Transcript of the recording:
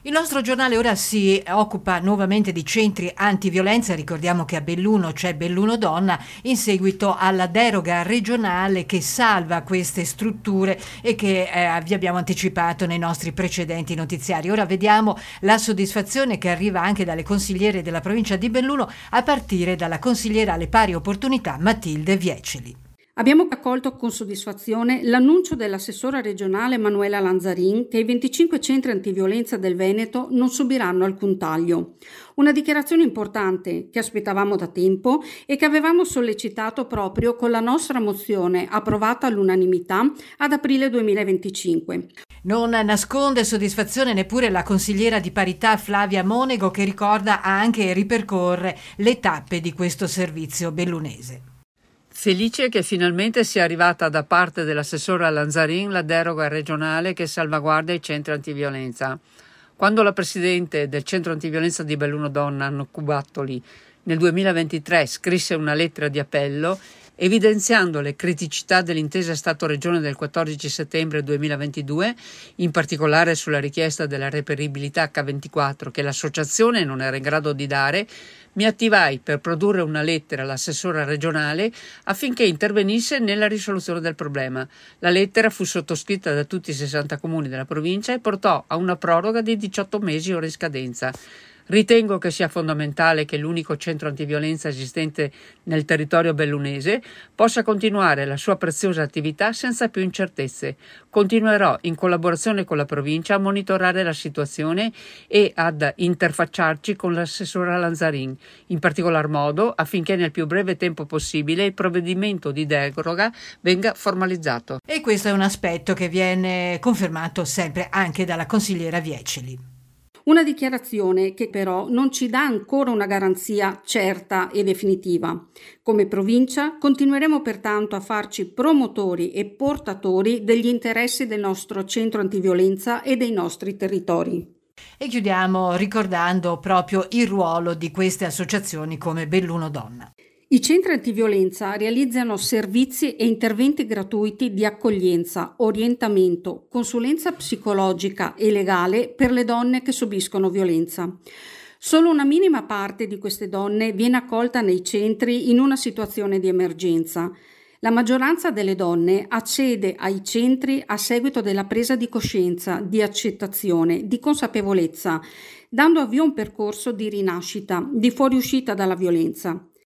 Il nostro giornale ora si occupa nuovamente di centri antiviolenza. Ricordiamo che a Belluno c'è Belluno Donna in seguito alla deroga regionale che salva queste strutture e che vi abbiamo anticipato nei nostri precedenti notiziari. Ora vediamo la soddisfazione che arriva anche dalle consigliere della provincia di Belluno, a partire dalla consigliera alle pari opportunità Matilde Vieceli. Abbiamo accolto con soddisfazione l'annuncio dell'assessora regionale Manuela Lanzarin che i 25 centri antiviolenza del Veneto non subiranno alcun taglio. Una dichiarazione importante che aspettavamo da tempo e che avevamo sollecitato proprio con la nostra mozione approvata all'unanimità ad aprile 2025. Non nasconde soddisfazione neppure la consigliera di parità Flavia Monego, che ricorda anche e ripercorre le tappe di questo servizio bellunese. Felice che finalmente sia arrivata da parte dell'assessora Lanzarin la deroga regionale che salvaguarda i centri antiviolenza. Quando la presidente del centro antiviolenza di Belluno Donna, Anna Cubattoli, nel 2023 scrisse una lettera di appello evidenziando le criticità dell'intesa Stato-Regione del 14 settembre 2022, in particolare sulla richiesta della reperibilità H24 che l'associazione non era in grado di dare, mi attivai per produrre una lettera all'assessora regionale affinché intervenisse nella risoluzione del problema. La lettera fu sottoscritta da tutti i 60 comuni della provincia e portò a una proroga di 18 mesi ora in scadenza. Ritengo che sia fondamentale che l'unico centro antiviolenza esistente nel territorio bellunese possa continuare la sua preziosa attività senza più incertezze. Continuerò in collaborazione con la provincia a monitorare la situazione e ad interfacciarci con l'assessora Lanzarin, in particolar modo affinché nel più breve tempo possibile il provvedimento di deroga venga formalizzato. E questo è un aspetto che viene confermato sempre anche dalla consigliera Vieceli. Una dichiarazione che però non ci dà ancora una garanzia certa e definitiva. Come provincia continueremo pertanto a farci promotori e portatori degli interessi del nostro centro antiviolenza e dei nostri territori. E chiudiamo ricordando proprio il ruolo di queste associazioni come Belluno Donna. I centri antiviolenza realizzano servizi e interventi gratuiti di accoglienza, orientamento, consulenza psicologica e legale per le donne che subiscono violenza. Solo una minima parte di queste donne viene accolta nei centri in una situazione di emergenza. La maggioranza delle donne accede ai centri a seguito della presa di coscienza, di accettazione, di consapevolezza, dando avvio a un percorso di rinascita, di fuoriuscita dalla violenza.